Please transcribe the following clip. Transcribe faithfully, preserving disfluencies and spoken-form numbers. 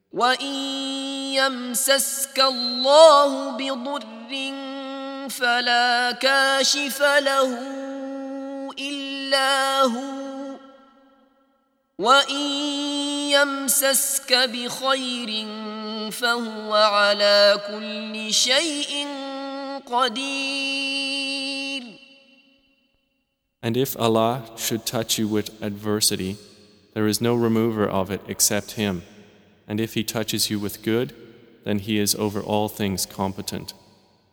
وإن يمسسك الله بضر فلا كاشف له إلا هو وإن يمسسك بخير فهو على كل شيء قدير. And if Allah should touch you with adversity, there is no remover of it except Him. And if He touches you with good, then He is over all things competent.